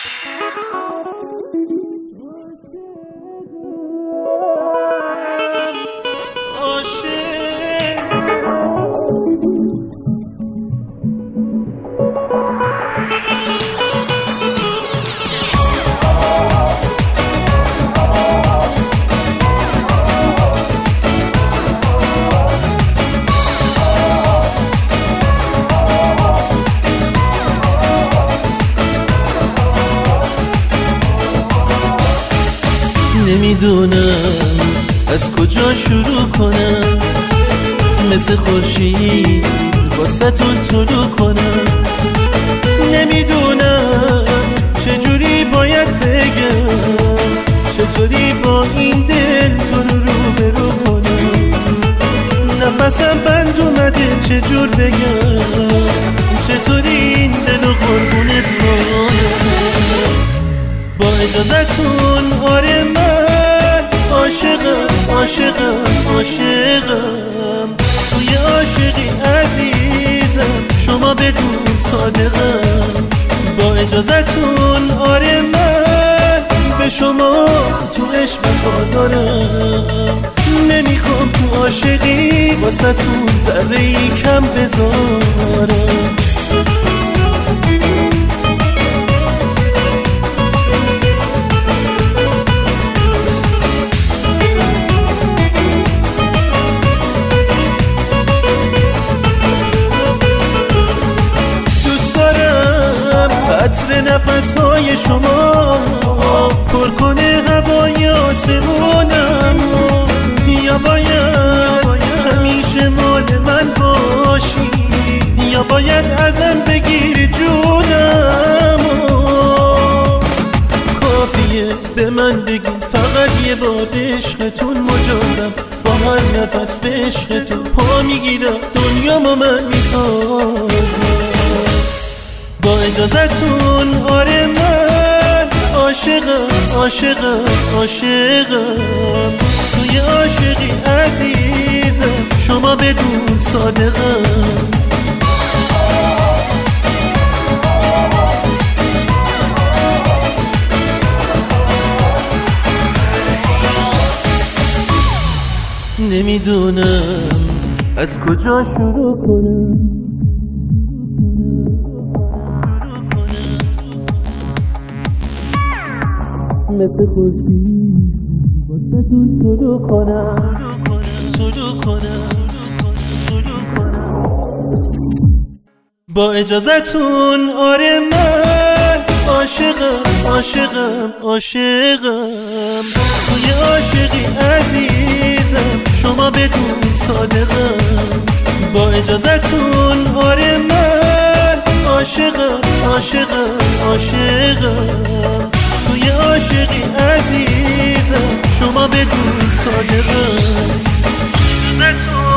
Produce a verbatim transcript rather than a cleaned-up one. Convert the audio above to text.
نمیدونم از کجا شروع کنم، مثل خورشید واسه‌تون طلوع کنم. نمیدونم چجوری باید بگم، چطوری با این دل تو رو روبرو کنم. نفسم بند اومده چجور بگم، چطوری این دل و قربونت کنم. با اجازتون آره من عاشقم عاشقم عاشقم، توی عاشقی عزیزم شما بدون صادقم. با اجازتون آره من به شما تو عشق وفادارم. نمیخوام تو عاشقی واسه تون ذره‌ای کم بذارم. عطر نفس‌های شما پر کنه هوای آسمونم. یا باید همیشه مال من باشی، یا باید ازم بگیری جونم. کافیه به من بگین فقط یه بار عشقتون مجازم. با هر نفس به عشقتون پا میگیرم، دنیامو من میسازم. با اجازتون آره من عاشقم عاشقم عاشقم، توی عاشقی عزیزم شما بدون صادقم. نمیدونم از کجا شروع کنم، مثل خورشید واسه‌تون طلوع کنم طلوع کنم طلوع کنم. با اجازتون آره من عاشقم عاشقم عاشقم، توی عاشقی عزیزم شما بدون صادقم. با اجازتون آره من عاشقم عاشقم عاشقم، توی عاشقی عزیزم شما بدون صادقم.